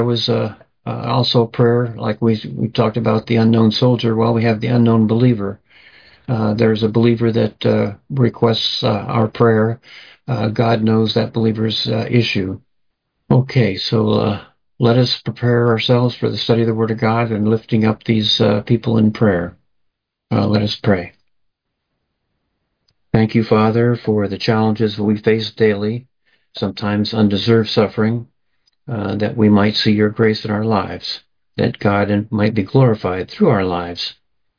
There was also prayer, like we talked about the unknown soldier. Well, we have the unknown believer. There's a believer that requests our prayer. God knows that believer's issue. Okay, so let us prepare ourselves for the study of the Word of God and lifting up these people in prayer. Let us pray. Thank you, Father, for the challenges we face daily, sometimes undeserved suffering, that we might see your grace in our lives, that God might be glorified through our lives.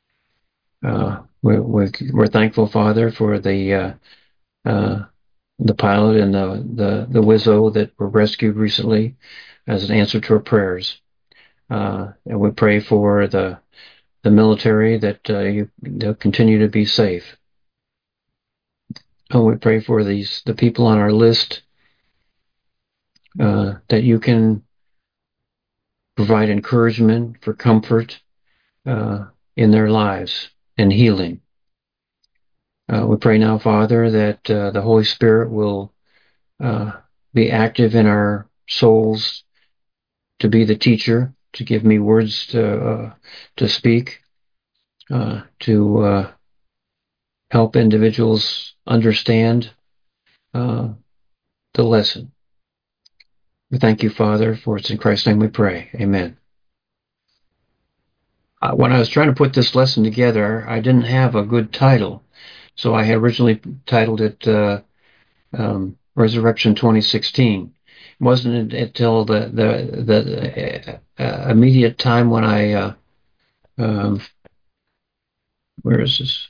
We're thankful, Father, for the pilot and the Wizzo that were rescued recently as an answer to our prayers. And we pray for the military that they'll continue to be safe. And we pray for the people on our list that you can provide encouragement for comfort in their lives and healing. We pray now, Father, that the Holy Spirit will be active in our souls to be the teacher, to give me words to speak, to help individuals understand the lesson. We thank you, Father, for it's in Christ's name we pray. Amen. When I was trying to put this lesson together, I didn't have a good title. So I had originally titled it Resurrection 2016. It wasn't until the immediate time when I where is this?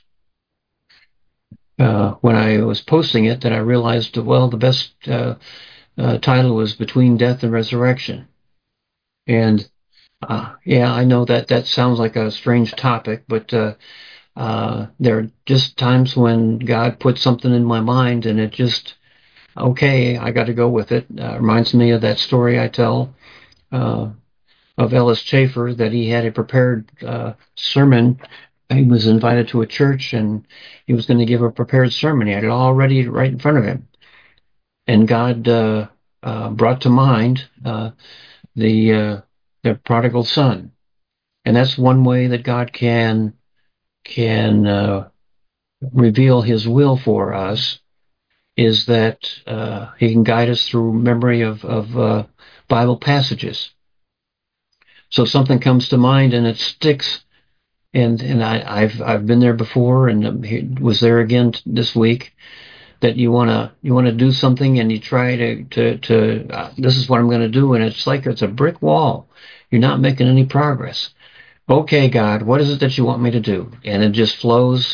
When I was posting it that I realized, well, the best title was Between Death and Resurrection. And yeah, I know that sounds like a strange topic, but there are just times when God puts something in my mind and it just, okay, I got to go with it. Reminds me of that story I tell of Ellis Chafer, that he had a prepared sermon. He was invited to a church and he was going to give a prepared sermon. He had it all ready right in front of him. And God brought to mind the prodigal son. And that's one way that God can reveal his will for us, is that he can guide us through memory of Bible passages. So something comes to mind and it sticks, and I've been there before and was there again this week, that you wanna do something and you try to this is what I'm going to do, and it's like it's a brick wall. You're not making any progress. Okay, God, what is it that you want me to do? And it just flows.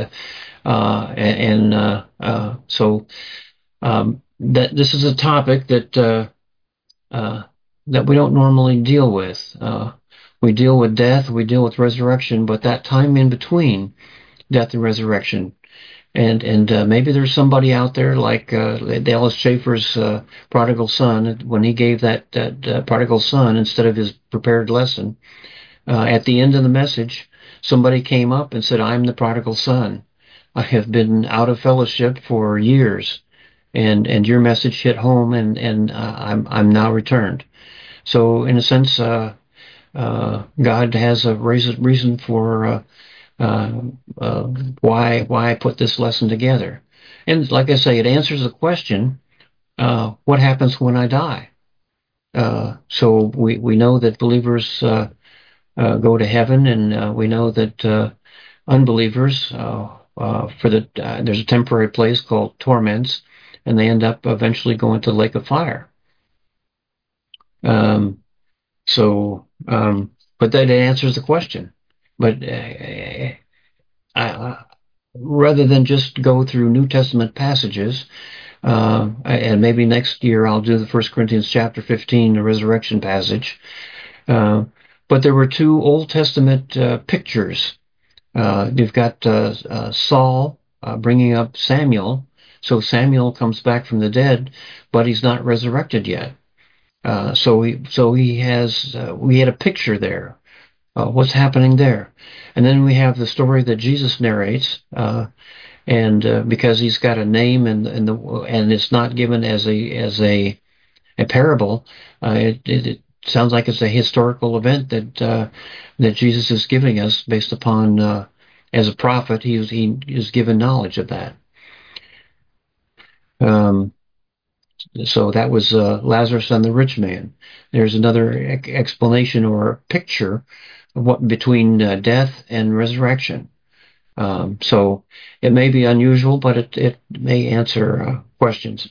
So that this is a topic that we don't normally deal with. We deal with death, we deal with resurrection, but that time in between death and resurrection, and maybe there's somebody out there like Ellis Chafer's prodigal son, when he gave that prodigal son, instead of his prepared lesson, at the end of the message, somebody came up and said, "I'm the prodigal son. I have been out of fellowship for years, and your message hit home, and I'm now returned." So in a sense, God has a reason for why I put this lesson together. And like I say, it answers the question, what happens when I die? So we know that believers go to heaven, and we know that unbelievers, there's a temporary place called torments, and they end up eventually going to the lake of fire. But that answers the question. But rather than just go through New Testament passages, and maybe next year I'll do the 1 Corinthians chapter 15, the resurrection passage. But there were two Old Testament pictures. You've got Saul bringing up Samuel. So Samuel comes back from the dead, but he's not resurrected yet. So we had a picture there. What's happening there? And then we have the story that Jesus narrates, and because he's got a name and it's not given as a parable, sounds like it's a historical event that Jesus is giving us based upon as a prophet. He is given knowledge of that. So that was Lazarus and the rich man. There's another explanation or picture of what between death and resurrection. So it may be unusual, but it may answer questions.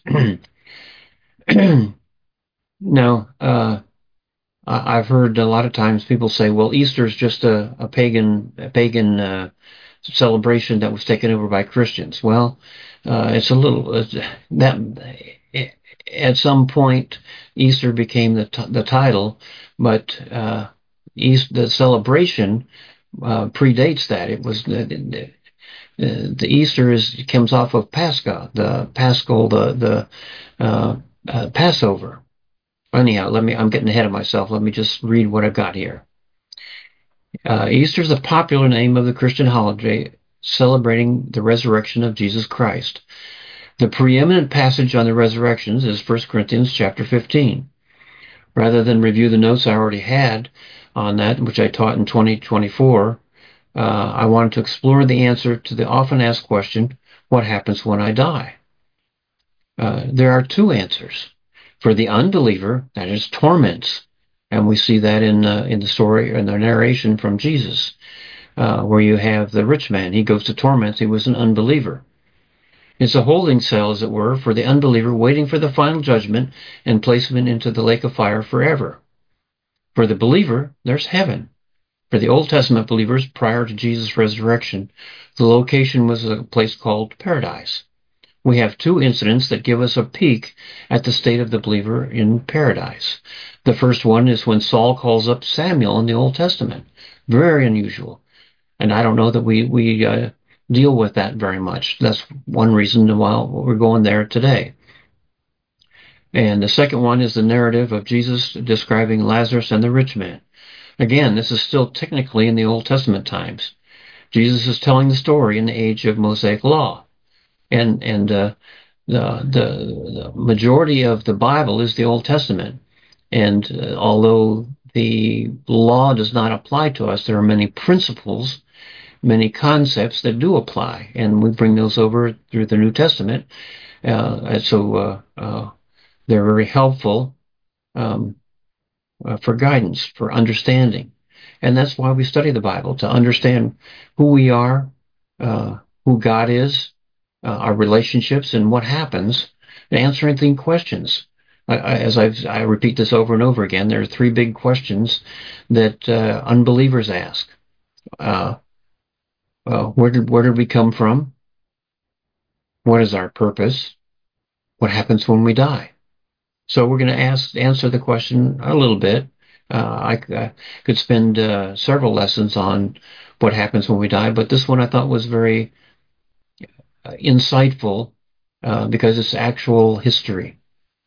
Now, I've heard a lot of times people say, "Well, Easter is just a pagan celebration that was taken over by Christians." Well, it's a little that at some point Easter became the title, but the celebration predates that. It was the Easter comes off of Pascha, the Paschal, the Passover. Anyhow, I'm getting ahead of myself. Let me just read what I've got here. Easter is a popular name of the Christian holiday celebrating the resurrection of Jesus Christ. The preeminent passage on the resurrections is 1 Corinthians chapter 15. Rather than review the notes I already had on that, which I taught in 2024, I wanted to explore the answer to the often asked question, what happens when I die? There are two answers. For the unbeliever, that is torments. And we see that in the story, in the narration from Jesus, where you have the rich man. He goes to torments. He was an unbeliever. It's a holding cell, as it were, for the unbeliever waiting for the final judgment and placement into the lake of fire forever. For the believer, there's heaven. For the Old Testament believers, prior to Jesus' resurrection, the location was a place called paradise. We have two incidents that give us a peek at the state of the believer in paradise. The first one is when Saul calls up Samuel in the Old Testament. Very unusual. And I don't know that we deal with that very much. That's one reason why we're going there today. And the second one is the narrative of Jesus describing Lazarus and the rich man. Again, this is still technically in the Old Testament times. Jesus is telling the story in the age of Mosaic law. And the majority of the Bible is the Old Testament. And although the law does not apply to us, there are many principles, many concepts that do apply. And we bring those over through the New Testament. So they're very helpful for guidance, for understanding. And that's why we study the Bible, to understand who we are, who God is, our relationships, and what happens, and answering questions. I repeat this over and over again, there are three big questions that unbelievers ask. Where did we come from? What is our purpose? What happens when we die? So we're going to answer the question a little bit. I could spend several lessons on what happens when we die, but this one I thought was very insightful because it's actual history.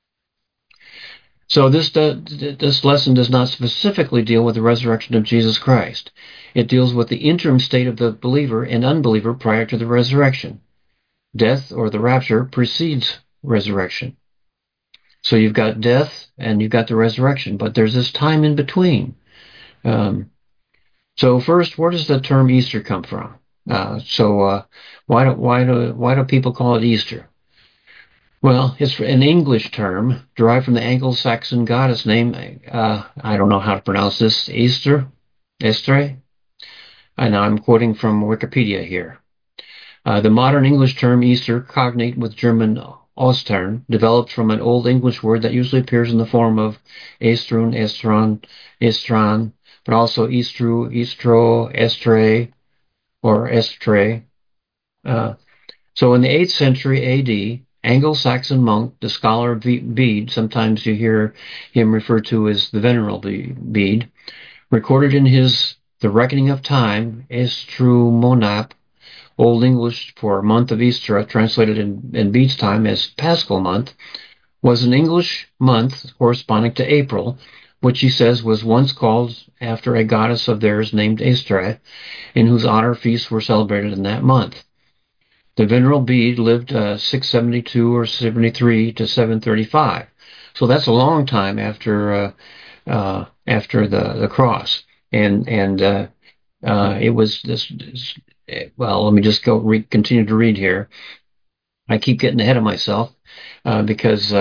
So this lesson does not specifically deal with the resurrection of Jesus Christ. It deals with the interim state of the believer and unbeliever prior to the resurrection. Death, or the rapture, precedes resurrection. So you've got death and you've got the resurrection, but there's this time in between. So first, where does the term Easter come from? Why do people call it Easter? Well, it's an English term derived from the Anglo-Saxon goddess name. I don't know how to pronounce this. Estre. And I'm quoting from Wikipedia here. The modern English term Easter, cognate with German Ostern, developed from an Old English word that usually appears in the form of estrun, estron, estran, but also estru, estro, estre, or estre. So in the 8th century A.D., Anglo-Saxon monk, the scholar Bede, sometimes you hear him referred to as the Venerable Bede, recorded in his The Reckoning of Time, Estru Monap, Old English for month of Easter, translated in Bede's time as Paschal month, was an English month corresponding to April, which he says was once called after a goddess of theirs named Estre, in whose honor feasts were celebrated in that month. The Venerable Bede lived 672 or 73 to 735. So that's a long time after after the cross, and it was this. Well, let me just continue to read here. I keep getting ahead of myself because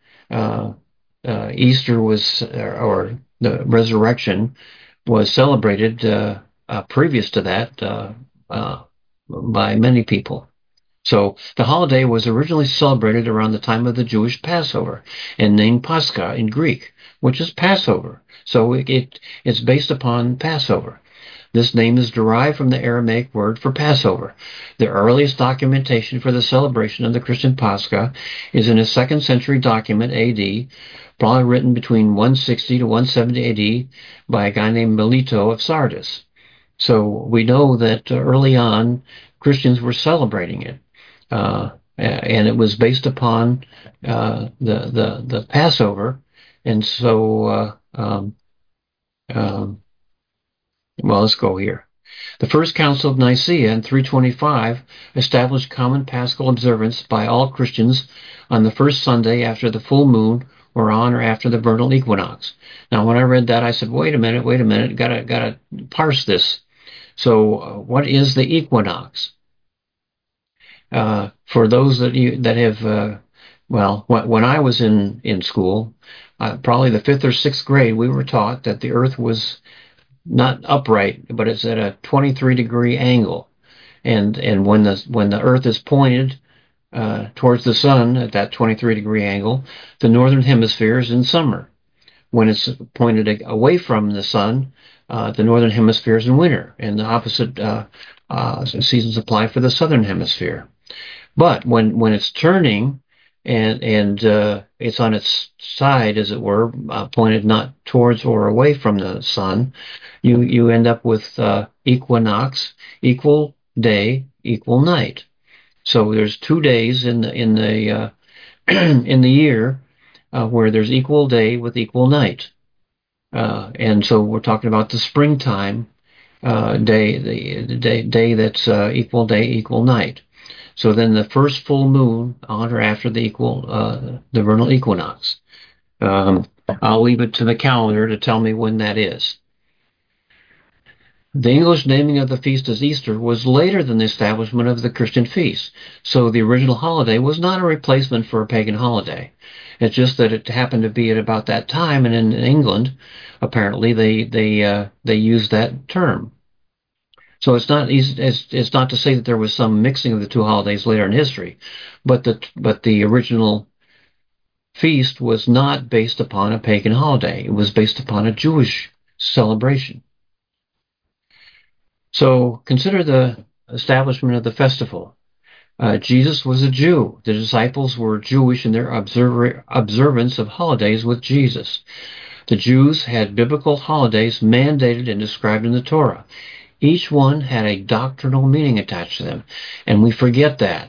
Easter was, or the resurrection was celebrated previous to that by many people. So the holiday was originally celebrated around the time of the Jewish Passover and named Pascha in Greek, which is Passover. So it's based upon Passover. This name is derived from the Aramaic word for Passover. The earliest documentation for the celebration of the Christian Pascha is in a 2nd century document AD, probably written between 160 to 170 AD by a guy named Melito of Sardis. So we know that early on Christians were celebrating it. And it was based upon the Passover, and so well, let's go here. The First Council of Nicaea in 325 established common Paschal observance by all Christians on the first Sunday after the full moon, or on or after the vernal equinox. Now, when I read that, I said, "Wait a minute, gotta parse this." So, what is the equinox? For those that have, well, when I was in school, probably the 5th or 6th grade, we were taught that the Earth was not upright, but it's at a 23-degree angle, and when the Earth is pointed towards the sun at that 23-degree angle, the northern hemisphere is in summer. When it's pointed away from the sun, the northern hemisphere is in winter, and the opposite seasons apply for the southern hemisphere. But when it's turning and it's on its side, as it were, pointed not towards or away from the sun, you end up with equinox, equal day, equal night. So there's 2 days in the in the year where there's equal day with equal night, and so we're talking about the springtime day, the day that's equal day, equal night. So then the first full moon on or after the vernal equinox. I'll leave it to the calendar to tell me when that is. The English naming of the feast as Easter was later than the establishment of the Christian feast, so the original holiday was not a replacement for a pagan holiday. It's just that it happened to be at about that time, and in England, apparently they used that term. So it's not easy, it's not to say that there was some mixing of the two holidays later in history, but the original feast was not based upon a pagan holiday. It was based upon a Jewish celebration. So consider the establishment of the festival. Jesus was a Jew. The disciples were Jewish in their observance of holidays with Jesus. The Jews had biblical holidays mandated and described in the Torah. Each one had a doctrinal meaning attached to them, and we forget that.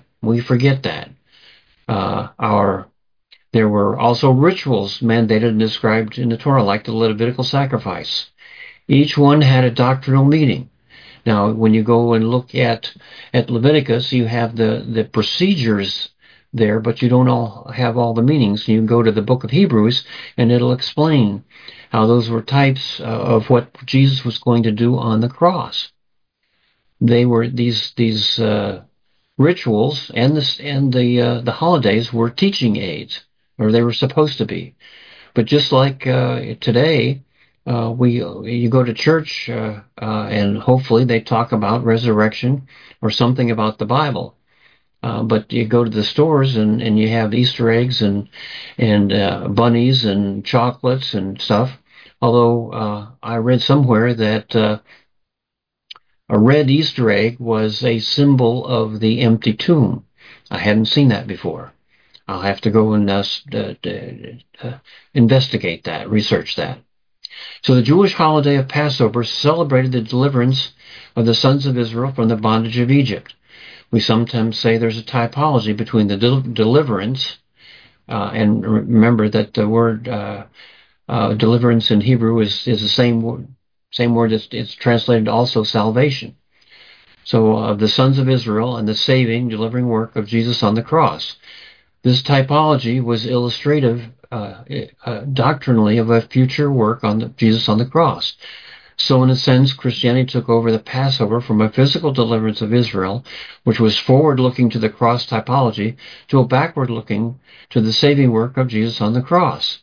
There were also rituals mandated and described in the Torah, like the Levitical sacrifice. Each one had a doctrinal meaning. Now, when you go and look at Leviticus, you have the procedures there, but you don't all have all the meanings. You can go to the book of Hebrews, and it'll explain how those were types of what Jesus was going to do on the cross. They were these rituals and the holidays were teaching aids, or they were supposed to be. But just like today, you go to church and hopefully they talk about resurrection or something about the Bible. But you go to the stores and you have Easter eggs and bunnies and chocolates and stuff. Although I read somewhere that a red Easter egg was a symbol of the empty tomb. I hadn't seen that before. I'll have to go and investigate that, research that. So the Jewish holiday of Passover celebrated the deliverance of the sons of Israel from the bondage of Egypt. We sometimes say there's a typology between the deliverance, and remember that the word deliverance in Hebrew is the same word that it's translated also salvation. So of the sons of Israel and the delivering work of Jesus on the cross. This typology was illustrative doctrinally of a future work on Jesus on the cross. So in a sense, Christianity took over the Passover from a physical deliverance of Israel, which was forward-looking to the cross typology, to a backward-looking to the saving work of Jesus on the cross.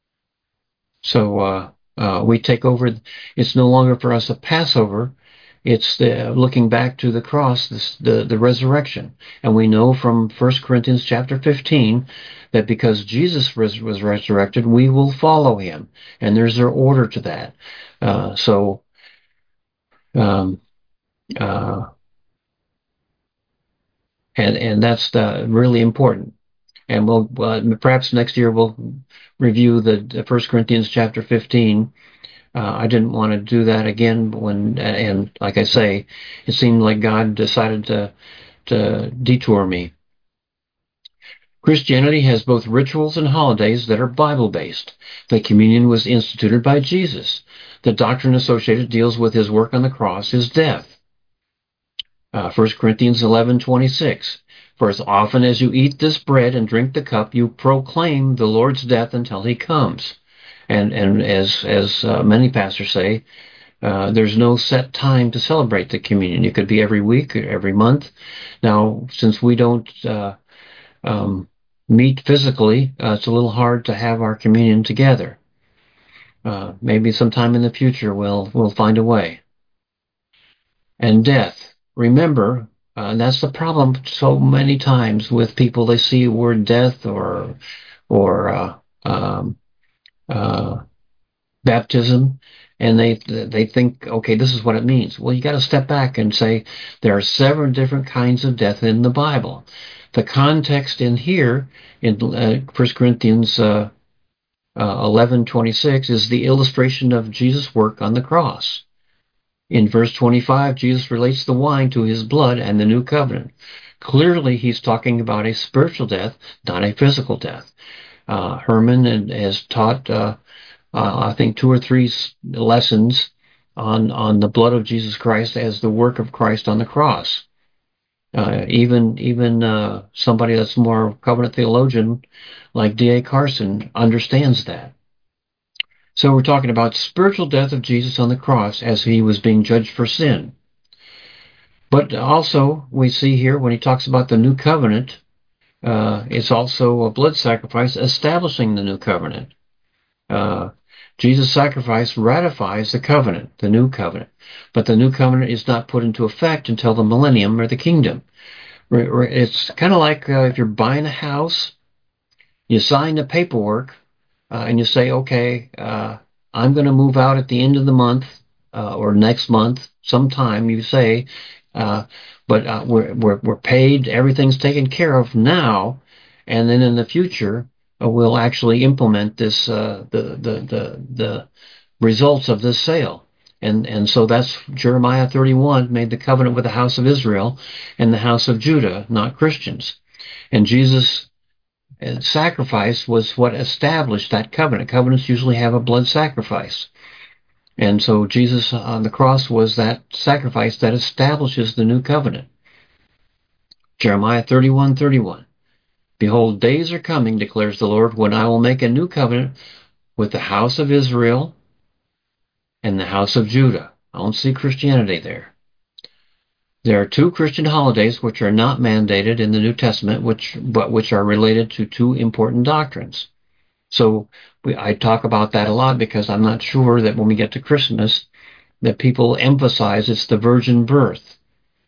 So we take over. It's no longer for us a Passover. It's looking back to the cross, the resurrection. And we know from 1 Corinthians chapter 15 that because Jesus was resurrected, we will follow him. And there's an order to that. Um, and that's really important. And we'll perhaps next year we'll review the 1 Corinthians chapter 15. I didn't want to do that again and like I say, it seemed like God decided to detour me. Christianity has both rituals and holidays that are Bible-based. The communion was instituted by Jesus. The doctrine associated deals with his work on the cross, his death. 1 Corinthians 11:26. For as often as you eat this bread and drink the cup, you proclaim the Lord's death until he comes. And as many pastors say, there's no set time to celebrate the communion. It could be every week, or every month. Now, since we don't meet physically, it's a little hard to have our communion together. Maybe sometime in the future we'll find a way. And death. Remember, that's the problem so many times with people. They see the word death or baptism, and they think, okay, this is what it means. Well, you got to step back and say there are several different kinds of death in the Bible. The context in here in 1 Corinthians 11:26 is the illustration of Jesus' work on the cross. In verse 25, Jesus relates the wine to his blood and the new covenant. Clearly, he's talking about a spiritual death, not a physical death. Herman has taught, I think, 2 or 3 lessons on the blood of Jesus Christ as the work of Christ on the cross. Even somebody that's more covenant theologian, like D.A. Carson, understands that. So we're talking about spiritual death of Jesus on the cross as he was being judged for sin. But also, we see here when he talks about the new covenant, it's also a blood sacrifice establishing the new covenant. Jesus' sacrifice ratifies the covenant, the new covenant. But the new covenant is not put into effect until the millennium or the kingdom. It's kind of like if you're buying a house, you sign the paperwork, and you say, okay, I'm going to move out at the end of the month or next month, sometime. You say, but we're paid, everything's taken care of now, and then in the future we'll actually implement this the results of this sale. And so that's Jeremiah 31 made the covenant with the house of Israel and the house of Judah, not Christians. And Jesus' sacrifice was what established that covenant. Covenants usually have a blood sacrifice. And so Jesus on the cross was that sacrifice that establishes the new covenant. Jeremiah 31:31. Behold, days are coming, declares the Lord, when I will make a new covenant with the house of Israel and the house of Judah. I don't see Christianity there. There are 2 Christian holidays which are not mandated in the New Testament, but which are related to 2 important doctrines. So I talk about that a lot because I'm not sure that when we get to Christmas that people emphasize it's the virgin birth.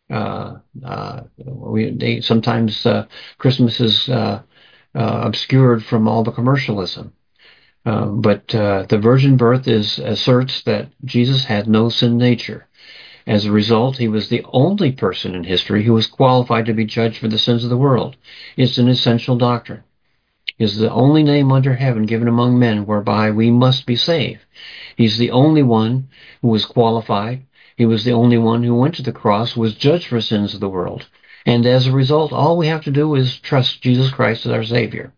Sometimes Christmas is obscured from all the commercialism. But the virgin birth asserts that Jesus had no sin nature. As a result, he was the only person in history who was qualified to be judged for the sins of the world. It's an essential doctrine. Is the only name under heaven given among men whereby we must be saved. He's the only one who was qualified. He was the only one who went to the cross, was judged for sins of the world. And as a result, all we have to do is trust Jesus Christ as our Savior.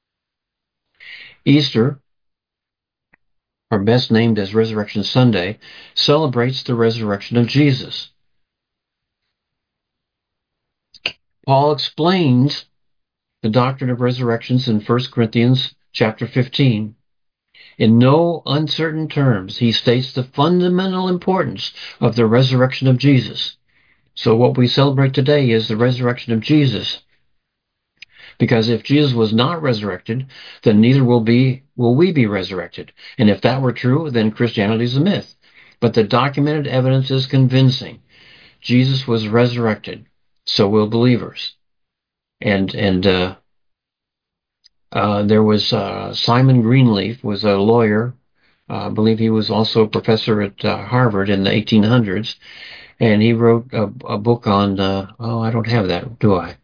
Easter, or best named as Resurrection Sunday, celebrates the resurrection of Jesus. Paul explains the doctrine of resurrections in 1 Corinthians chapter 15. In no uncertain terms, he states the fundamental importance of the resurrection of Jesus. So what we celebrate today is the resurrection of Jesus. Because if Jesus was not resurrected, then neither will we be resurrected. And if that were true, then Christianity is a myth. But the documented evidence is convincing. Jesus was resurrected. So will believers. And there was Simon Greenleaf was a lawyer. I believe he was also a professor at Harvard in the 1800s, and he wrote a book on. I don't have that, do I?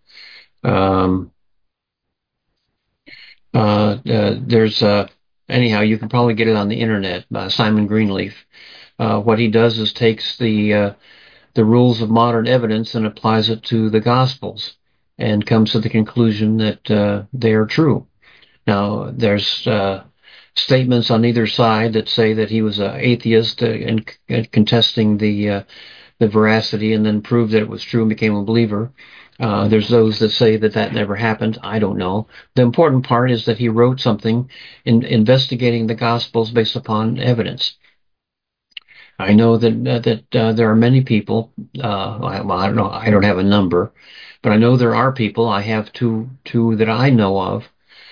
There's anyhow, you can probably get it on the internet. Simon Greenleaf. What he does is takes the rules of modern evidence and applies it to the Gospels, and comes to the conclusion that they are true. Now, there's statements on either side that say that he was an atheist and contesting the veracity, and then proved that it was true and became a believer. There's those that say that never happened. I don't know. The important part is that he wrote something investigating the Gospels based upon evidence. I know that there are many people. I don't know. I don't have a number, but I know there are people. I have two that I know of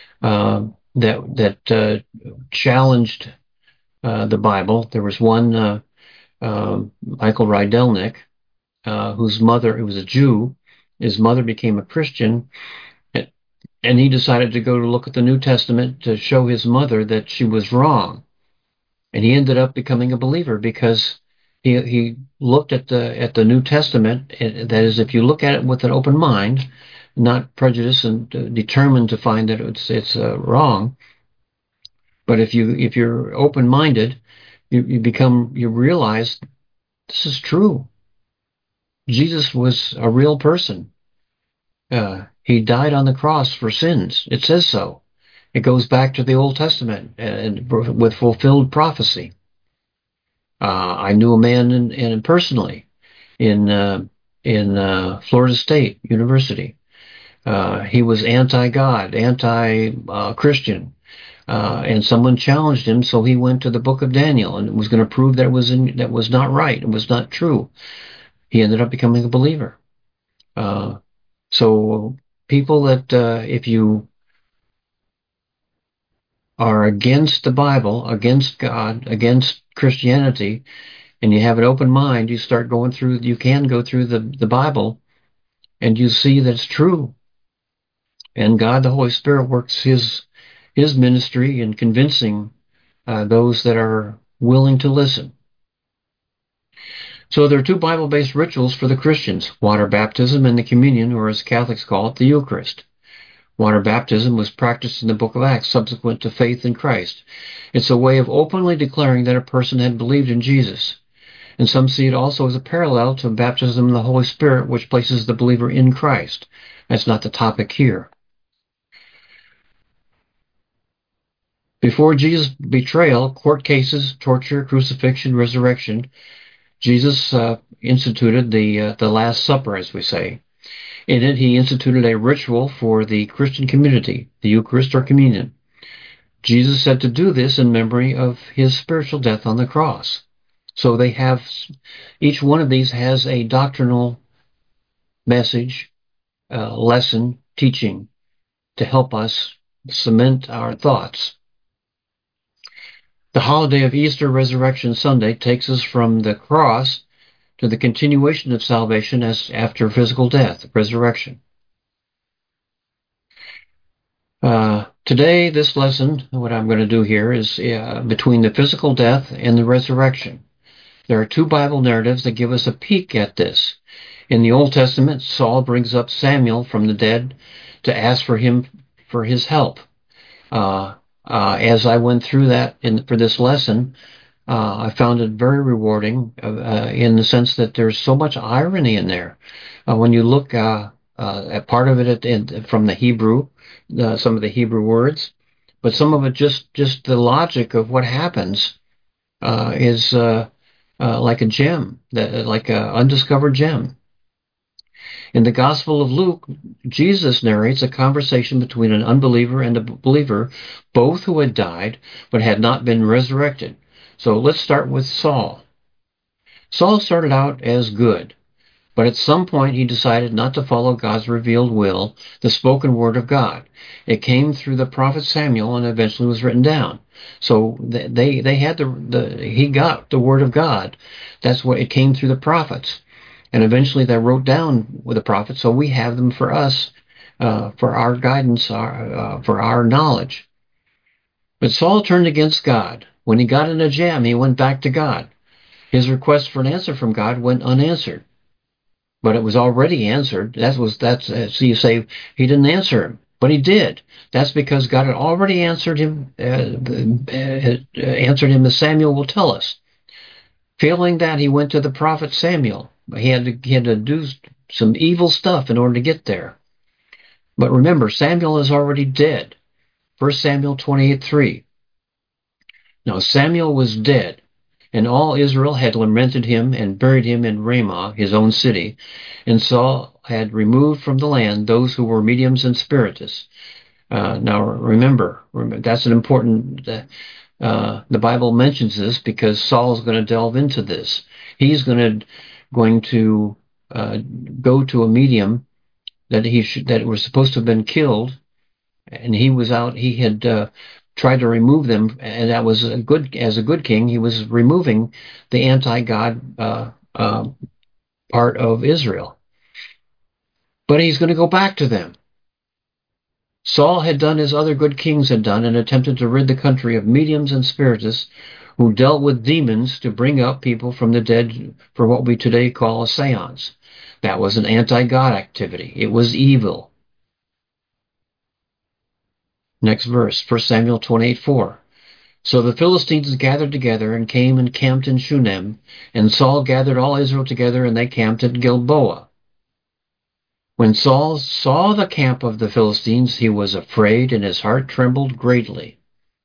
that challenged the Bible. There was one, Michael Rydelnik, whose mother, who was a Jew, his mother became a Christian, and he decided to go to look at the New Testament to show his mother that she was wrong. And he ended up becoming a believer because he looked at the New Testament. That is, if you look at it with an open mind, not prejudiced and determined to find that it's wrong. But if you're open-minded, you realize this is true. Jesus was a real person. He died on the cross for sins. It says so. It goes back to the Old Testament and with fulfilled prophecy. I knew a man personally in Florida State University. He was anti-God, anti-Christian, and someone challenged him, so he went to the Book of Daniel and was going to prove that that was not right, it was not true. He ended up becoming a believer. So people that if you are against the Bible, against God, against Christianity, and you have an open mind, you start going through. You can go through the Bible, and you see that it's true. And God, the Holy Spirit, works His ministry in convincing those that are willing to listen. So there are two Bible-based rituals for the Christians: water baptism and the communion, or as Catholics call it, the Eucharist. Water baptism was practiced in the book of Acts subsequent to faith in Christ. It's a way of openly declaring that a person had believed in Jesus. And some see it also as a parallel to baptism in the Holy Spirit, which places the believer in Christ. That's not the topic here. Before Jesus' betrayal, court cases, torture, crucifixion, resurrection, Jesus instituted the Last Supper, as we say. In it, he instituted a ritual for the Christian community, the Eucharist or communion. Jesus said to do this in memory of his spiritual death on the cross. So they have, each one of these has a doctrinal message, lesson, teaching to help us cement our thoughts. The holiday of Easter Resurrection Sunday takes us from the cross to the continuation of salvation as after physical death, resurrection. Today, this lesson, what I'm going to do here is between the physical death and the resurrection. There are two Bible narratives that give us a peek at this. In the Old Testament, Saul brings up Samuel from the dead to ask for his help. As I went through that for this lesson, I found it very rewarding in the sense that there's so much irony in there. When you look at part of it from the Hebrew, some of the Hebrew words, but some of it just the logic of what happens is like a gem, like an undiscovered gem. In the Gospel of Luke, Jesus narrates a conversation between an unbeliever and a believer, both who had died but had not been resurrected. So let's start with Saul. Saul started out as good, but at some point he decided not to follow God's revealed will, the spoken word of God. It came through the prophet Samuel and eventually was written down. So they had he got the word of God. That's what it came through the prophets. And eventually they wrote down with the prophets, so we have them for us, for our guidance, for our knowledge. But Saul turned against God. When he got in a jam, he went back to God. His request for an answer from God went unanswered. But it was already answered. So you say he didn't answer him, but he did. That's because God had already answered him, as Samuel will tell us. Failing that, he went to the prophet Samuel. He had to do some evil stuff in order to get there. But remember, Samuel is already dead. 1 Samuel 28:3. Now Samuel was dead, and all Israel had lamented him and buried him in Ramah, his own city. And Saul had removed from the land those who were mediums and spiritists. Now remember, that's an important. The Bible mentions this because Saul is going to delve into this. He's going to go to a medium that was supposed to have been killed, and he was out. He had tried to remove them, and that was as a good king. He was removing the anti-God part of Israel, but he's going to go back to them. Saul had done as other good kings had done and attempted to rid the country of mediums and spiritists who dealt with demons to bring up people from the dead for what we today call a seance. That was an anti-God activity. It was evil. Next verse, 1 Samuel 28:4. So the Philistines gathered together and came and camped in Shunem, and Saul gathered all Israel together, and they camped at Gilboa. When Saul saw the camp of the Philistines, he was afraid, and his heart trembled greatly.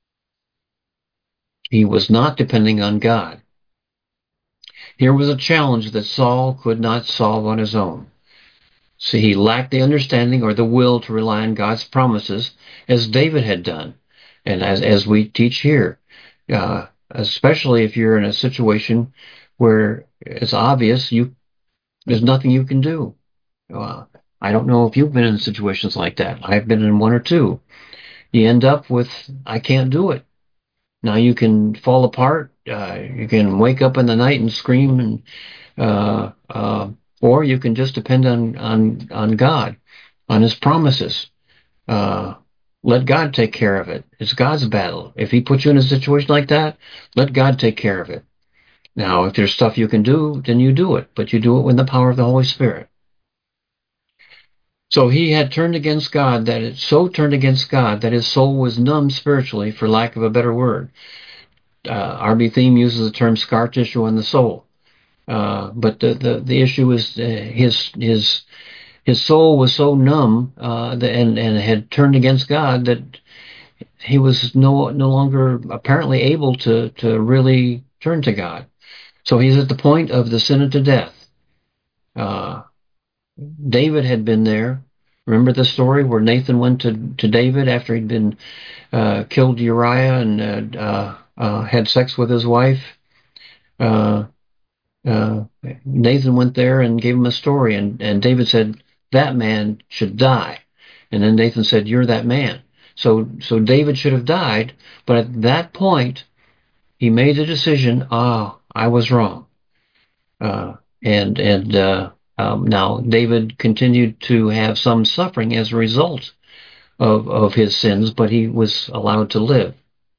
He was not depending on God. Here was a challenge that Saul could not solve on his own. See, he lacked the understanding or the will to rely on God's promises, as David had done, and as we teach here, especially if you're in a situation where it's obvious there's nothing you can do. I don't know if you've been in situations like that. I've been in one or two. You end up with, I can't do it. Now you can fall apart. You can wake up in the night and scream, or you can just depend on God, on His promises. Let God take care of it. It's God's battle. If He puts you in a situation like that, let God take care of it. Now, if there's stuff you can do, then you do it, but you do it with the power of the Holy Spirit. So he had turned against God, that his soul was numb spiritually, for lack of a better word. R.B. Thieme uses the term scar tissue on the soul. But the issue is his soul was so numb and had turned against God that he was no longer apparently able to really turn to God. So he's at the point of the sin unto death. David had been there. Remember the story where Nathan went to David after he'd been killed Uriah and had sex with his wife? Nathan went there and gave him a story, and David said, that man should die. And then Nathan said, you're that man. So David should have died, but at that point, he made the decision, I was wrong. Now David continued to have some suffering as a result of his sins, but he was allowed to live.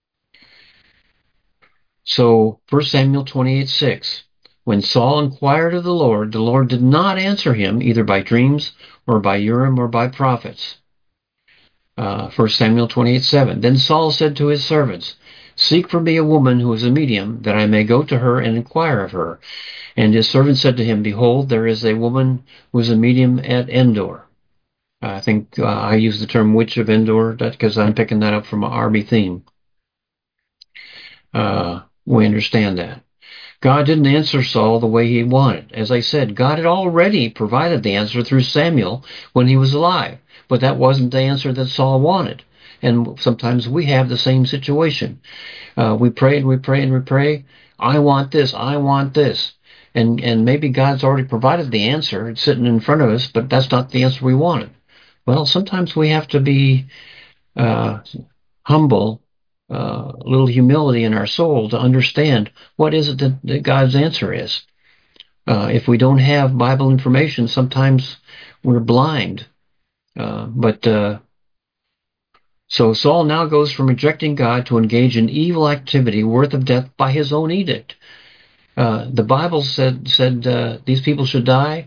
So 1 Samuel 28:6. When Saul inquired of the Lord did not answer him either by dreams or by Urim or by prophets. 1 Samuel 28:7. Then Saul said to his servants, seek for me a woman who is a medium, that I may go to her and inquire of her. And his servant said to him, behold, there is a woman who is a medium at Endor. I think I use the term witch of Endor because I'm picking that up from R.B. Thieme. We understand that. God didn't answer Saul the way he wanted. As I said, God had already provided the answer through Samuel when he was alive, but that wasn't the answer that Saul wanted. And sometimes we have the same situation. We pray and we pray and we pray. I want this. I want this. And maybe God's already provided the answer. It's sitting in front of us, but that's not the answer we wanted. Well, sometimes we have to be uh, humble, a little humility in our soul to understand what is it that God's answer is. If we don't have Bible information, sometimes we're blind. But so Saul now goes from rejecting God to engage in evil activity worth of death by his own edict. The Bible said these people should die.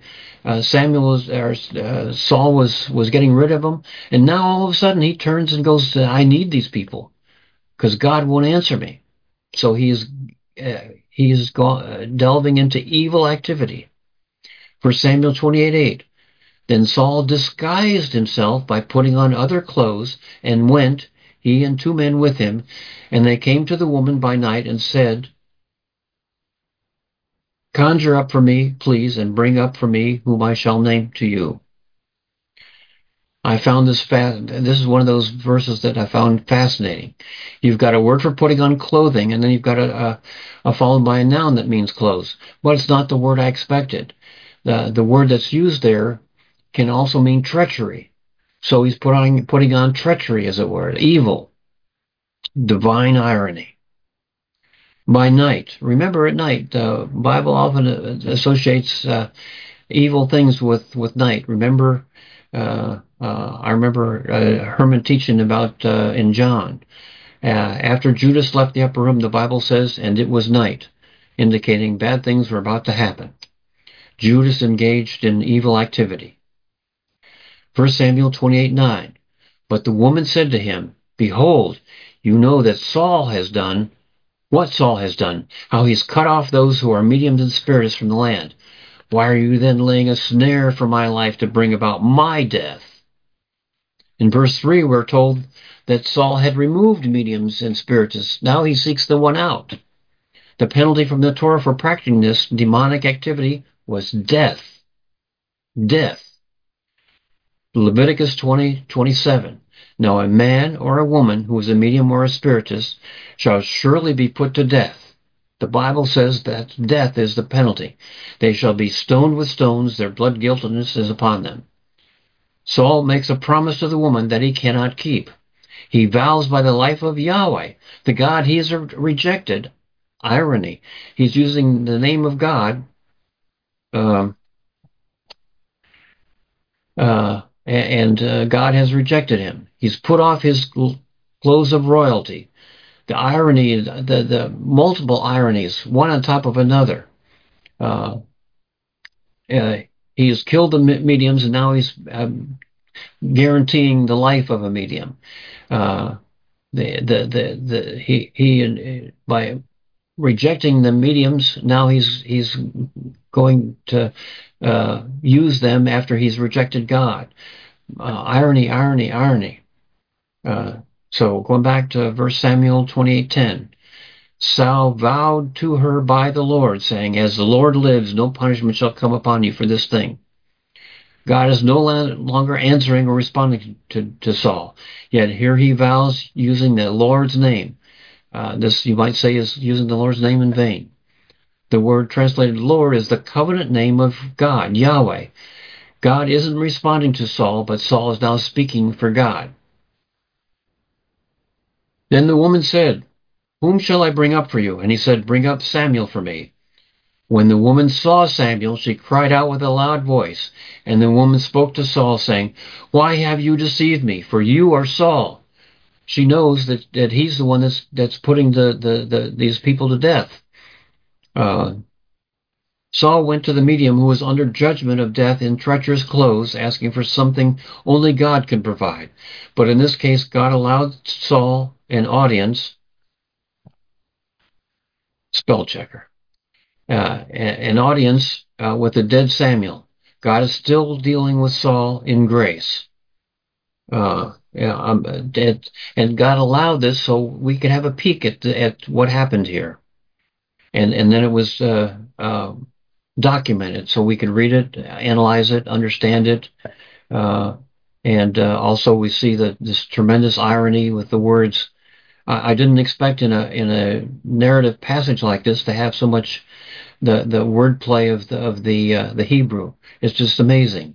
Saul was getting rid of them, and now all of a sudden he turns and goes, "I need these people because God won't answer me." So he is delving into evil activity. 1 Samuel 28:8. Then Saul disguised himself by putting on other clothes and went, he and 2 men with him, and they came to the woman by night and said, "Conjure up for me, please, and bring up for me whom I shall name to you." I found this this is one of those verses that I found fascinating. You've got a word for putting on clothing, and then you've got a followed by a noun that means clothes. But it's not the word I expected. The word that's used there can also mean treachery. So he's putting on treachery as a word, evil, divine irony. By night, remember at night, the Bible often associates evil things with night. Remember, I remember Herman teaching about in John. After Judas left the upper room, the Bible says, and it was night, indicating bad things were about to happen. Judas engaged in evil activity. 1 Samuel 28:9. But the woman said to him, "Behold, you know that Saul has done what Saul has done, how he's cut off those who are mediums and spirits from the land. Why are you then laying a snare for my life to bring about my death?" In verse 3, we're told that Saul had removed mediums and spiritists. Now he seeks the one out. The penalty from the Torah for practicing this demonic activity was death. Death. Leviticus 20:27. Now a man or a woman who is a medium or a spiritist shall surely be put to death. The Bible says that death is the penalty. They shall be stoned with stones, their blood guiltiness is upon them. Saul makes a promise to the woman that he cannot keep. He vows by the life of Yahweh, the God he has rejected. Irony. He's using the name of God and God has rejected him. He's put off his clothes of royalty. The irony, the multiple ironies, one on top of another. He has killed the mediums, and now he's guaranteeing the life of a medium. He by rejecting the mediums, now he's going to use them after he's rejected God. Irony, irony, irony. So going back to 1 Samuel 28:10, Saul vowed to her by the Lord, saying, "As the Lord lives, no punishment shall come upon you for this thing." God is no longer answering or responding to Saul. Yet here he vows using the Lord's name. This, you might say, is using the Lord's name in vain. The word translated Lord is the covenant name of God, Yahweh. God isn't responding to Saul, but Saul is now speaking for God. Then the woman said, "Whom shall I bring up for you?" And he said, "Bring up Samuel for me." When the woman saw Samuel, she cried out with a loud voice. And the woman spoke to Saul, saying, "Why have you deceived me? For you are Saul." She knows that he's the one that's putting these people to death. Saul went to the medium who was under judgment of death in treacherous clothes, asking for something only God can provide. But in this case, God allowed Saul an audience, spell checker, an audience with the dead Samuel. God is still dealing with Saul in grace. And God allowed this so we could have a peek at what happened here. and then it was documented so we could read it, analyze it, understand it. Uh, and also we see this tremendous irony with the words. I didn't expect in a narrative passage like this to have so much the wordplay of the Hebrew. It's just amazing.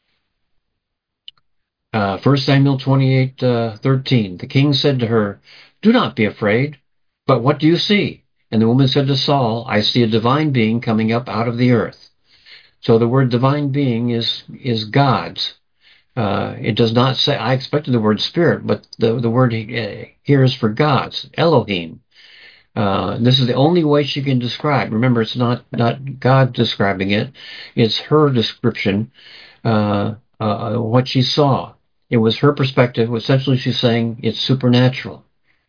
1 Samuel 28:13. The king said to her, "Do not be afraid, but what do you see?" And the woman said to Saul, "I see a divine being coming up out of the earth." So the word divine being is God's. It does not say. I expected the word spirit, but the word here is for God's, Elohim. This is the only way she can describe. Remember, it's not God describing it; it's her description. What she saw. It was her perspective. Essentially, she's saying it's supernatural.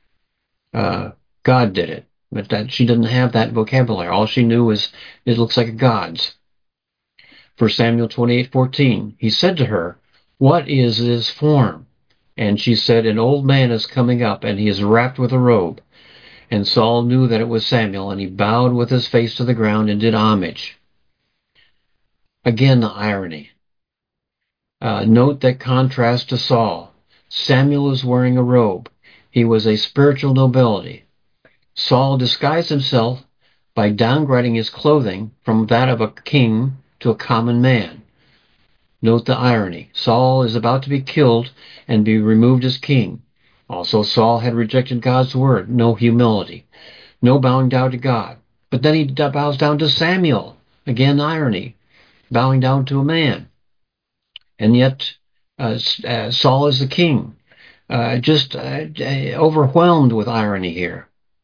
God did it, but that she didn't have that vocabulary. All she knew is it looks like a God's. 1 Samuel 28:14. He said to her, "What is this form?" And she said, "An old man is coming up, and he is wrapped with a robe." And Saul knew that it was Samuel, and he bowed with his face to the ground and did homage. Again, the irony. Note that contrast to Saul. Samuel was wearing a robe. He was a spiritual nobility. Saul disguised himself by downgrading his clothing from that of a king to a common man. Note the irony. Saul is about to be killed and be removed as king. Also, Saul had rejected God's word. No humility. No bowing down to God. But then he bows down to Samuel. Again, irony. Bowing down to a man. And yet, Saul is the king. Just overwhelmed with irony here.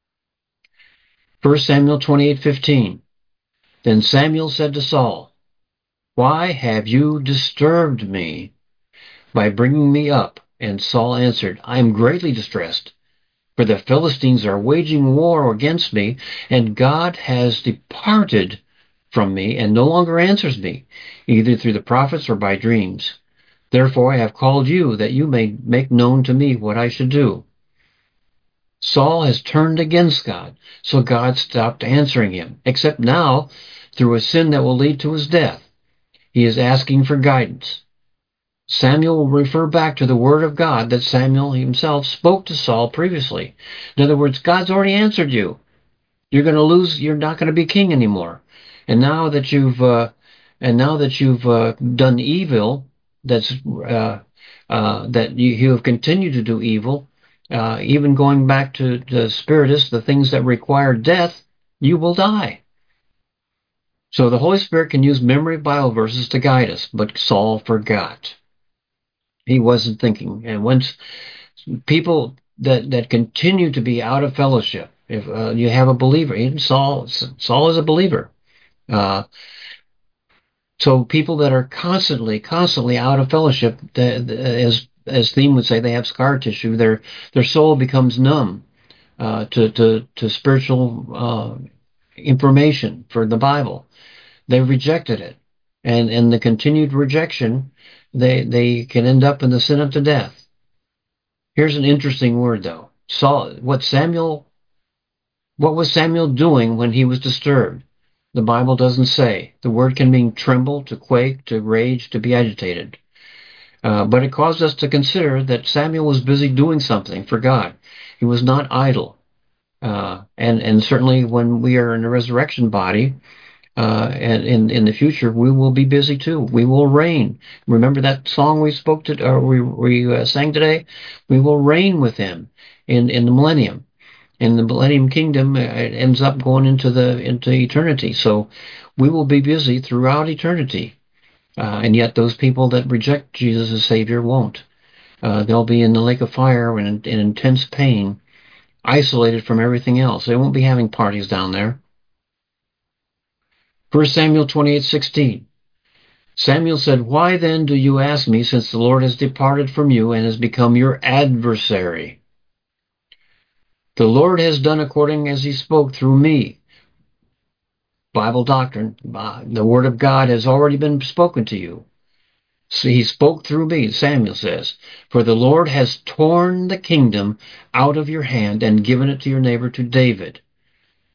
1 Samuel 28:15. Then Samuel said to Saul, "Why have you disturbed me by bringing me up?" And Saul answered, "I am greatly distressed, for the Philistines are waging war against me, and God has departed from me and no longer answers me, either through the prophets or by dreams. Therefore I have called you, that you may make known to me what I should do." Saul has turned against God, so God stopped answering him, except now through a sin that will lead to his death. He is asking for guidance. Samuel will refer back to the word of God that Samuel himself spoke to Saul previously. In other words, God's already answered you. You're going to lose. You're not going to be king anymore. And now that you've done evil, that you have continued to do evil, even going back to the Spiritus, the things that require death, you will die. So the Holy Spirit can use memory Bible verses to guide us, but Saul forgot. He wasn't thinking. And once people that continue to be out of fellowship, if you have a believer, even Saul is a believer. So people that are constantly out of fellowship, as Theme would say, they have scar tissue. Their soul becomes numb to spiritual information for the Bible. They've rejected it, and the continued rejection, they can end up in the sin unto death. Here's an interesting word, though. Saul, what was Samuel doing when he was disturbed? The Bible doesn't say. The word can mean tremble, to quake, to rage, to be agitated. But it caused us to consider that Samuel was busy doing something for God. He was not idle. And certainly when we are in a resurrection body, and in the future, we will be busy too. We will reign. Remember that song we sang today? We will reign with him in the millennium. In the millennium kingdom, it ends up going into eternity. So we will be busy throughout eternity. And yet those people that reject Jesus as Savior won't. They'll be in the lake of fire and in intense pain, isolated from everything else. They won't be having parties down there. 1 Samuel 28:16. Samuel said, "Why then do you ask me, since the Lord has departed from you and has become your adversary? The Lord has done according as he spoke through me." Bible doctrine, the word of God has already been spoken to you. So he spoke through me, Samuel says, "For the Lord has torn the kingdom out of your hand and given it to your neighbor, to David."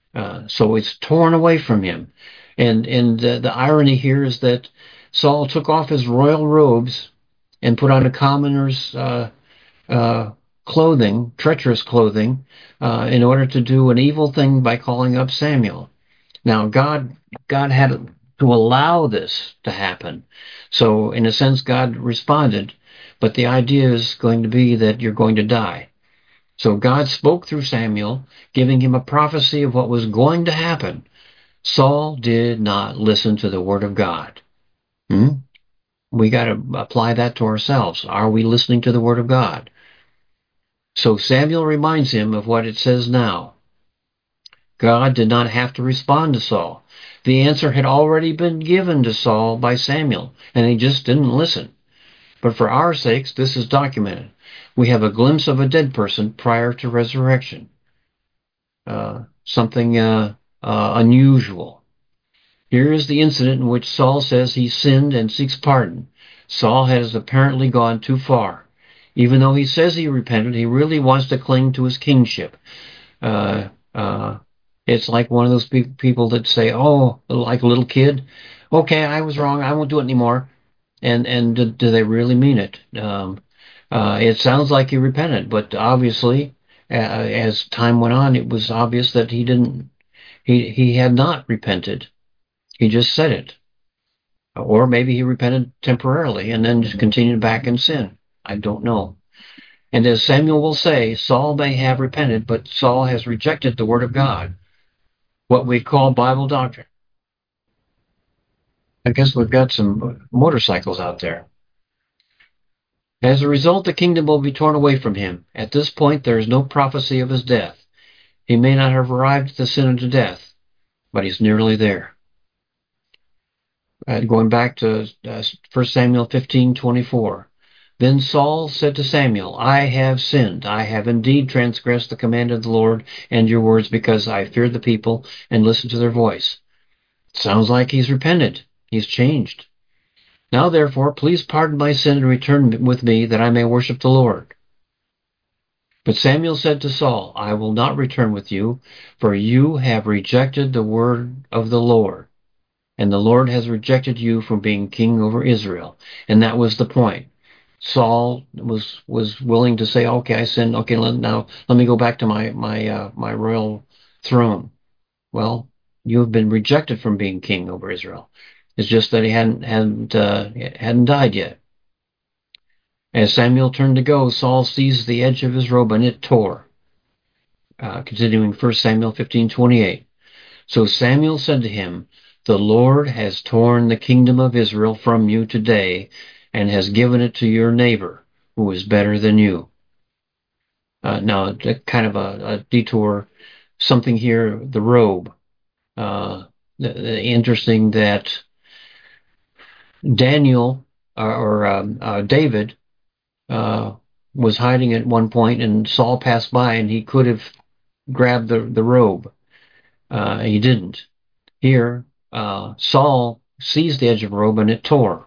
So it's torn away from him. And the irony here is that Saul took off his royal robes and put on a commoner's uh, clothing, treacherous clothing, in order to do an evil thing by calling up Samuel. Now, God had to allow this to happen. So, in a sense, God responded, but the idea is going to be that you're going to die. So God spoke through Samuel, giving him a prophecy of what was going to happen. Saul did not listen to the word of God. We got to apply that to ourselves. Are we listening to the word of God? So Samuel reminds him of what it says now. God did not have to respond to Saul. The answer had already been given to Saul by Samuel, and he just didn't listen. But for our sakes, this is documented. We have a glimpse of a dead person prior to resurrection. Something unusual. Here is the incident in which Saul says he sinned and seeks pardon. Saul has apparently gone too far. Even though he says he repented, he really wants to cling to his kingship. Uh, uh, it's like one of those people that say, "Oh, like a little kid, okay, I was wrong. I won't do it anymore." And do they really mean it? It sounds like he repented, but obviously, as time went on, it was obvious that he didn't. He had not repented. He just said it, or maybe he repented temporarily and then just continued back in sin. I don't know. And as Samuel will say, Saul may have repented, but Saul has rejected the word of God, what we call Bible doctrine. I guess we've got some motorcycles out there. As a result, the kingdom will be torn away from him. At this point, there is no prophecy of his death. He may not have arrived at the sin unto death, but he's nearly there. Going back to 1 Samuel 15:24. Then Saul said to Samuel, I have sinned. I have indeed transgressed the command of the Lord and your words because I feared the people and listened to their voice. Sounds like he's repented. He's changed. Now, therefore, please pardon my sin and return with me that I may worship the Lord. But Samuel said to Saul, I will not return with you, for you have rejected the word of the Lord, and the Lord has rejected you from being king over Israel. And that was the point. Saul was willing to say, okay, I sinned. Okay, now let me go back to my royal throne. Well, you have been rejected from being king over Israel. It's just that he hadn't died yet. As Samuel turned to go, Saul seized the edge of his robe and it tore. Continuing 1 Samuel 15:28. So Samuel said to him, the Lord has torn the kingdom of Israel from you today and has given it to your neighbor, who is better than you. Now, kind of a detour, something here, the robe. Interesting that Daniel or David was hiding at one point, and Saul passed by, and he could have grabbed the robe. He didn't. Here, Saul seized the edge of the robe, and it tore.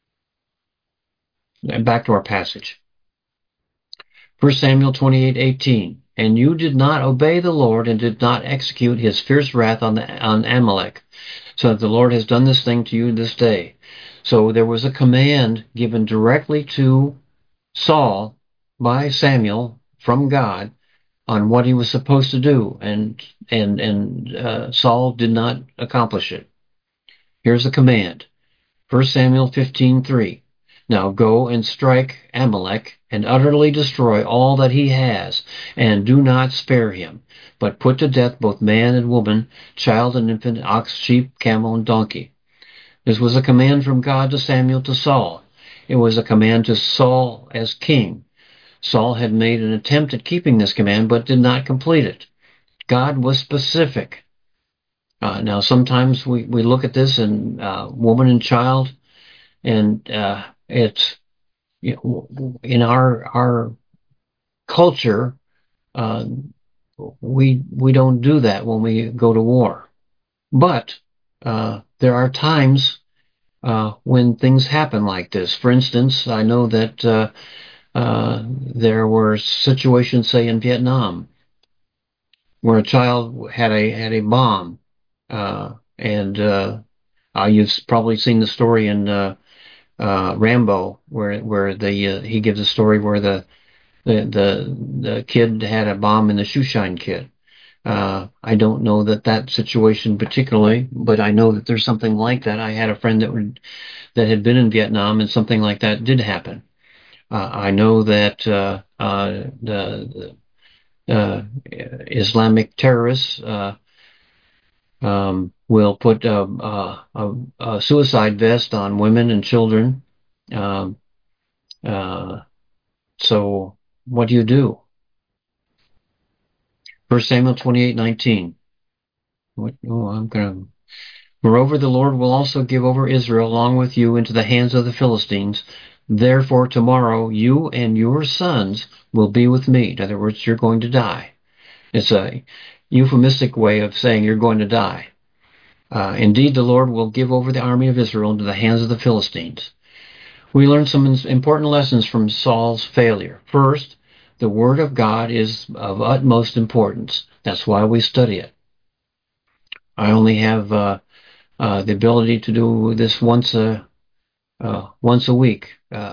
And back to our passage. 1 Samuel 28:18. And you did not obey the Lord and did not execute his fierce wrath on Amalek, so that the Lord has done this thing to you this day. So there was a command given directly to Saul by Samuel from God on what he was supposed to do, and Saul did not accomplish it. Here's the command. 1 Samuel 15:3. Now go and strike Amalek and utterly destroy all that he has, and do not spare him, but put to death both man and woman, child and infant, ox, sheep, camel, and donkey. This was a command from God to Samuel to Saul. It was a command to Saul as king. Saul had made an attempt at keeping this command, but did not complete it. God was specific. Now, sometimes we look at this and woman and child, and it's, you know, in our culture, we don't do that when we go to war. But there are times when things happen like this. For instance, I know that there were situations, say, in Vietnam, where a child had a bomb, and you've probably seen the story in Rambo, where he gives a story where the kid had a bomb in the shoeshine kit. I don't know that situation particularly, but I know that there's something like that. I had a friend that had been in Vietnam, and something like that did happen. I know that the Islamic terrorists will put a suicide vest on women and children. Um, uh, so what do you do? 1 Samuel 28:19. I'm gonna. Moreover, the Lord will also give over Israel along with you into the hands of the Philistines. Therefore, tomorrow you and your sons will be with me. In other words, you're going to die. It's a euphemistic way of saying you're going to die. Indeed, the Lord will give over the army of Israel into the hands of the Philistines. We learn some important lessons from Saul's failure. First, the Word of God is of utmost importance. That's why we study it. I only have the ability to do this once a week.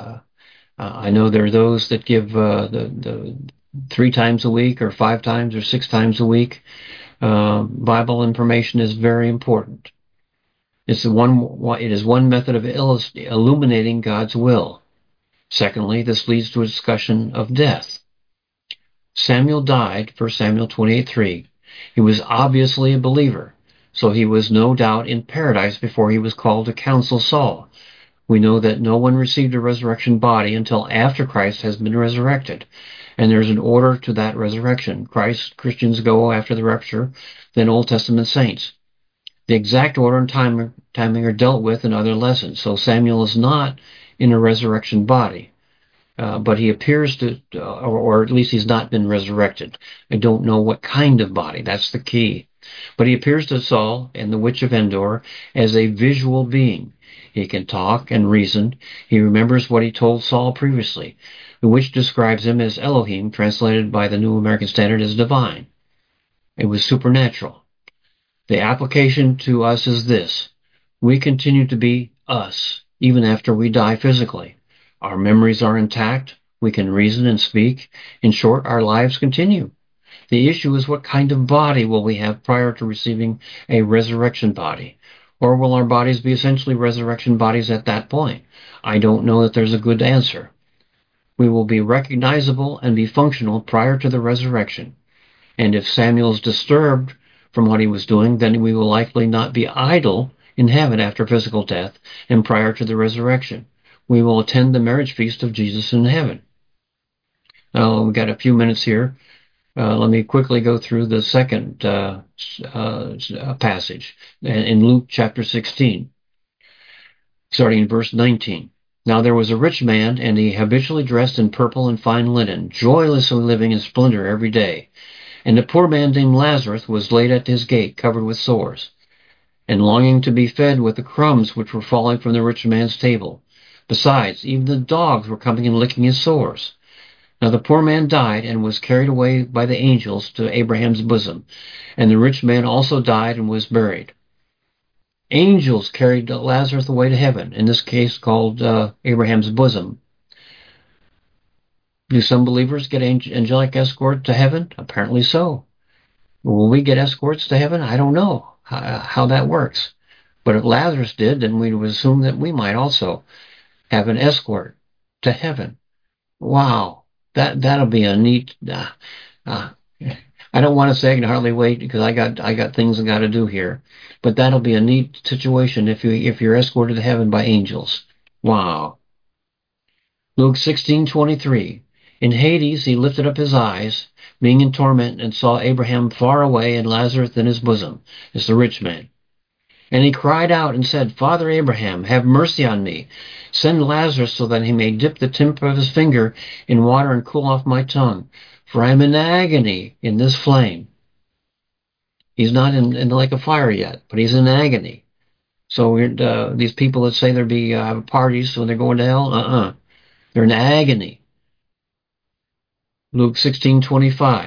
I know there are those that give the 3 times a week, or 5 times, or 6 times a week. Bible information is very important. It is one method of illuminating God's will. Secondly, this leads to a discussion of death. Samuel died, 1 Samuel 28:3. He was obviously a believer, so he was no doubt in paradise before he was called to counsel Saul. We know that no one received a resurrection body until after Christ has been resurrected, and there's an order to that resurrection. Christians go after the rapture, then Old Testament saints. The exact order and timing are dealt with in other lessons, so Samuel is not in a resurrection body. But he appears to, or at least he's not been resurrected. I don't know what kind of body. That's the key. But he appears to Saul and the witch of Endor as a visual being. He can talk and reason. He remembers what he told Saul previously. The witch describes him as Elohim, translated by the New American Standard as divine. It was supernatural. The application to us is this: we continue to be us, even after we die physically. Our memories are intact. We can reason and speak. In short, our lives continue. The issue is, what kind of body will we have prior to receiving a resurrection body? Or will our bodies be essentially resurrection bodies at that point? I don't know that there's a good answer. We will be recognizable and be functional prior to the resurrection. And if Samuel's disturbed from what he was doing, then we will likely not be idle in heaven after physical death and prior to the resurrection. We will attend the marriage feast of Jesus in heaven. Now, we've got a few minutes here. Let me quickly go through the second passage in Luke chapter 16, starting in verse 19. Now there was a rich man, and he habitually dressed in purple and fine linen, joyously living in splendor every day. And a poor man named Lazarus was laid at his gate, covered with sores, and longing to be fed with the crumbs which were falling from the rich man's table. Besides, even the dogs were coming and licking his sores. Now the poor man died and was carried away by the angels to Abraham's bosom. And the rich man also died and was buried. Angels carried Lazarus away to heaven, in this case called Abraham's bosom. Do some believers get angelic escort to heaven? Apparently so. Will we get escorts to heaven? I don't know how that works. But if Lazarus did, then we would assume that we might also have an escort to heaven. Wow, that'll be a neat. I don't want to say I can hardly wait, because I got things I got to do here. But that'll be a neat situation if you're escorted to heaven by angels. Wow. Luke 16:23. In Hades he lifted up his eyes, being in torment, and saw Abraham far away and Lazarus in his bosom. It's the rich man. And he cried out and said, Father Abraham, have mercy on me. Send Lazarus so that he may dip the tip of his finger in water and cool off my tongue, for I am in agony in this flame. He's not in the lake of fire yet, but he's in agony. So these people that say there'll be parties when they're going to hell, they're in agony. Luke 16:25.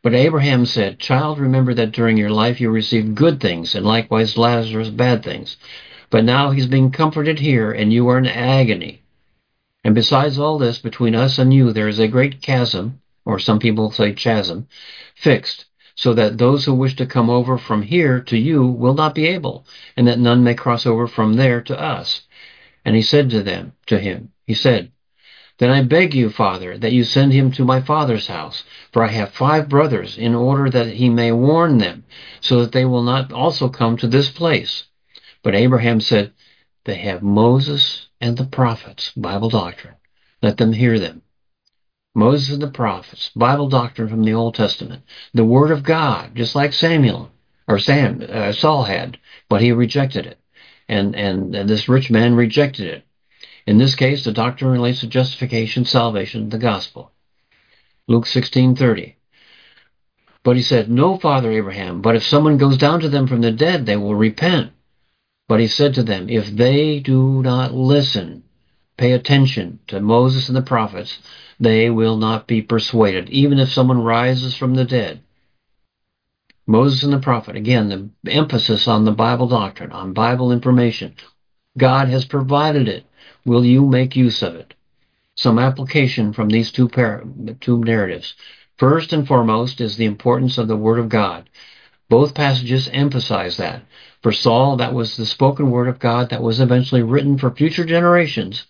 But Abraham said, Child, remember that during your life you received good things, and likewise Lazarus bad things. But now he's being comforted here, and you are in agony. And besides all this, between us and you there is a great chasm, or some people say chasm, fixed, so that those who wish to come over from here to you will not be able, and that none may cross over from there to us. And he said to him, Then I beg you, Father, that you send him to my father's house, for I have 5 brothers, in order that he may warn them, so that they will not also come to this place. But Abraham said, They have Moses and the prophets, Bible doctrine. Let them hear them. Moses and the prophets, Bible doctrine from the Old Testament, the Word of God, just like Saul had, but he rejected it. And this rich man rejected it. In this case, the doctrine relates to justification, salvation, the gospel. Luke 16:30. But he said, No, Father Abraham, but if someone goes down to them from the dead, they will repent. But he said to them, If they do not listen, pay attention to Moses and the prophets, they will not be persuaded, even if someone rises from the dead. Moses and the prophet, again, the emphasis on the Bible doctrine, on Bible information. God has provided it. Will you make use of it? Some application from these two narratives. First and foremost is the importance of the Word of God. Both passages emphasize that. For Saul, that was the spoken Word of God that was eventually written for future generations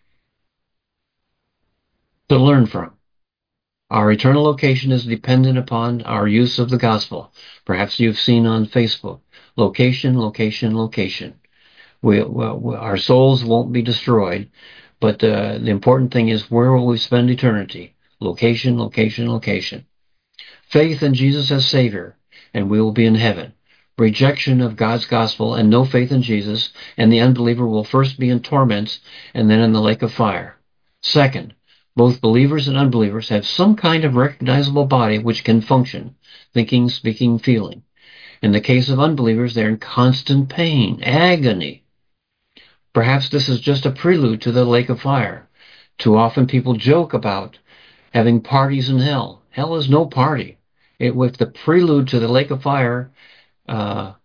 to learn from. Our eternal location is dependent upon our use of the gospel. Perhaps you've seen on Facebook, location, location, location. Our souls won't be destroyed, but the important thing is, where will we spend eternity? Location, location, location. Faith in Jesus as Savior, and we will be in heaven. Rejection of God's gospel and no faith in Jesus, and the unbeliever will first be in torments and then in the lake of fire. Second, both believers and unbelievers have some kind of recognizable body which can function, thinking, speaking, feeling. In the case of unbelievers, they're in constant pain, agony. Perhaps this is just a prelude to the lake of fire. Too often people joke about having parties in hell. Hell is no party. If the prelude to the lake of fire hell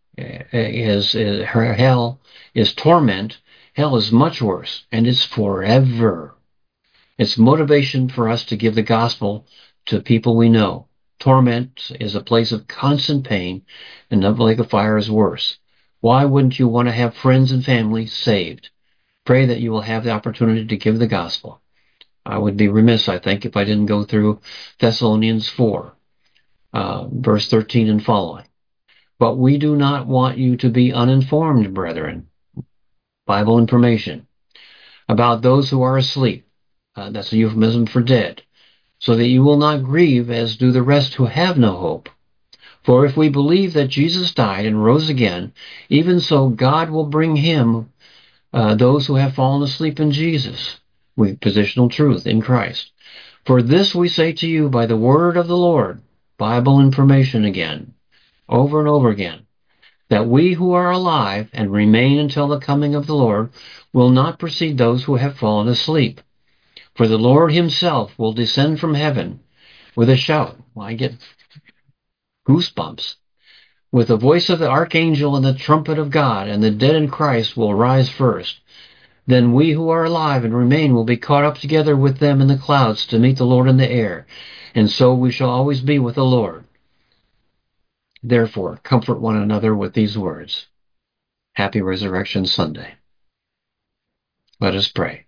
is torment, hell is much worse, and it's forever. It's motivation for us to give the gospel to people we know. Torment is a place of constant pain, and the lake of fire is worse. Why wouldn't you want to have friends and family saved? Pray that you will have the opportunity to give the gospel. I would be remiss, I think, if I didn't go through Thessalonians 4, verse 13 and following. But we do not want you to be uninformed, brethren, Bible information, about those who are asleep. That's a euphemism for dead. So that you will not grieve as do the rest who have no hope. For if we believe that Jesus died and rose again, even so God will bring him those who have fallen asleep in Jesus. With positional truth in Christ. For this we say to you by the word of the Lord, Bible information again, over and over again, that we who are alive and remain until the coming of the Lord will not precede those who have fallen asleep. For the Lord himself will descend from heaven with a shout. Well, I get goosebumps. With the voice of the archangel and the trumpet of God, and the dead in Christ will rise first. Then we who are alive and remain will be caught up together with them in the clouds to meet the Lord in the air, and so we shall always be with the Lord. Therefore, comfort one another with these words. Happy Resurrection Sunday. Let us pray.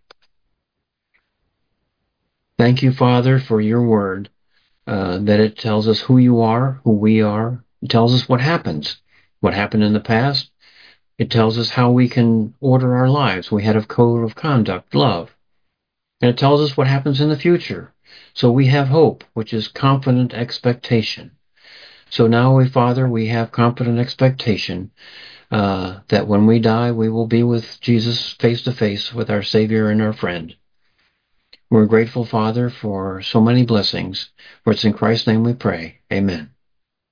Thank you, Father, for your word, that it tells us who you are, who we are. It tells us what happens, what happened in the past. It tells us how we can order our lives. We had a code of conduct, love. And it tells us what happens in the future. So we have hope, which is confident expectation. So now, Father, we have confident expectation that when we die, we will be with Jesus face to face with our Savior and our friend. We're grateful, Father, for so many blessings. For it's in Christ's name we pray. Amen.